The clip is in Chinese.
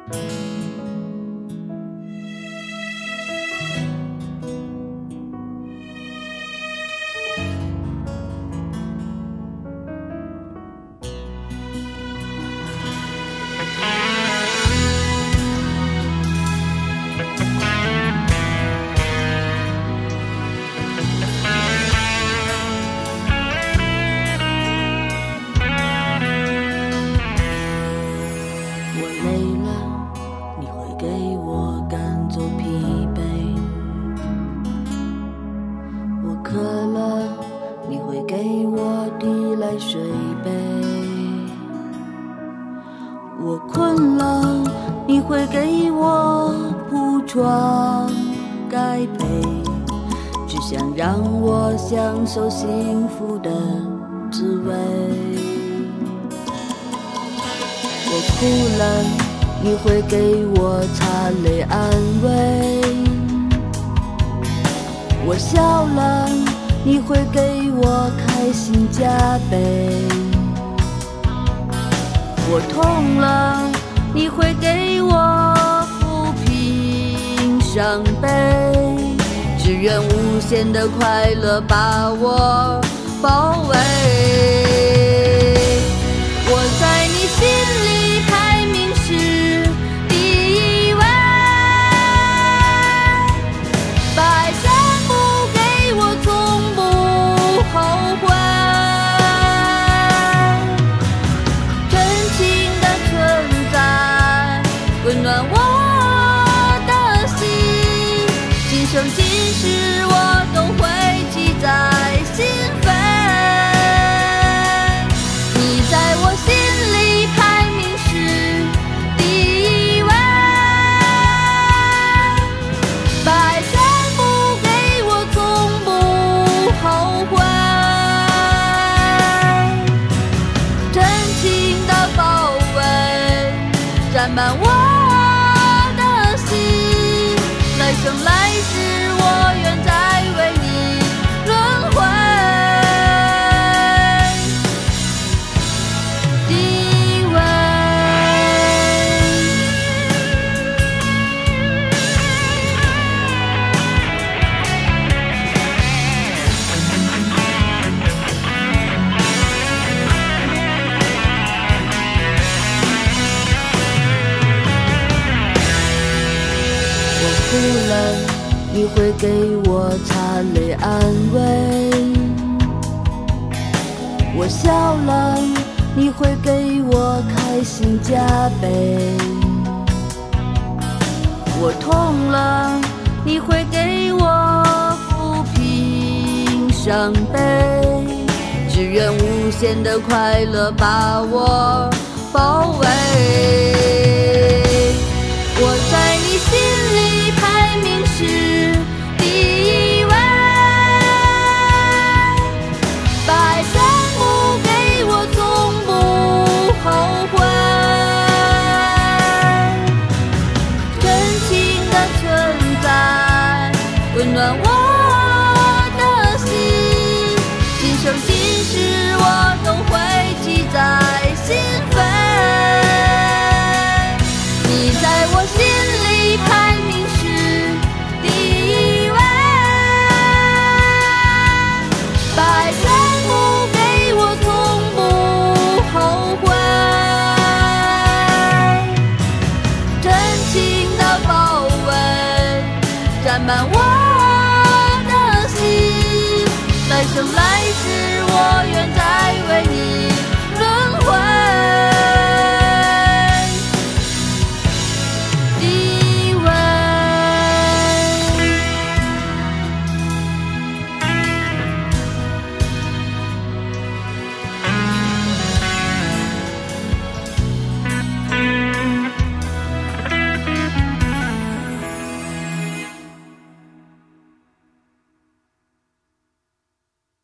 我困了，你会给我铺床盖被，只想让我享受幸福的滋味。我哭了，你会给我擦泪安慰。我笑了，你会给我开心加倍。我痛了，你会给我抚平伤悲，只愿无限的快乐把我包围。我在你心里排名是第一位，百善不给我从不后悔。温暖我的心，今生今世我都会记在心扉。你在我心里排名是第一位，百善不给我从不后悔，真情的包围占满我来生来世，我愿再为你轮回。第一位，我哭了，你会给我擦泪安慰。我笑了，你会给我开心加倍。我痛了，你会给我抚平伤悲，只愿无限的快乐把我包围。我在你心里排名是第一位，百善不给我从不后悔，真情的存在温暖我的心，今生今世我都会记在心扉。你在我心里排名是第一位，百善不给我从不后悔，真情的包围占满我